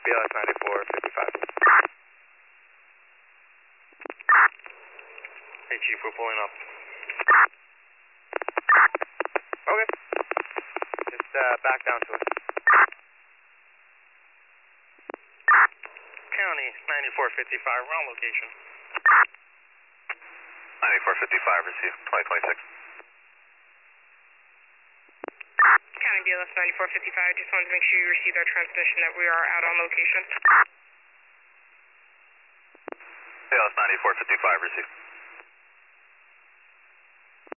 BLS 9455. Hey Chief, we're pulling up. Okay. Just back down to it. County 9455, we're on location. 9455, receive 2026. County BLS 9455, just wanted to make sure you received our transmission that we are out on location. BLS 9455, receive.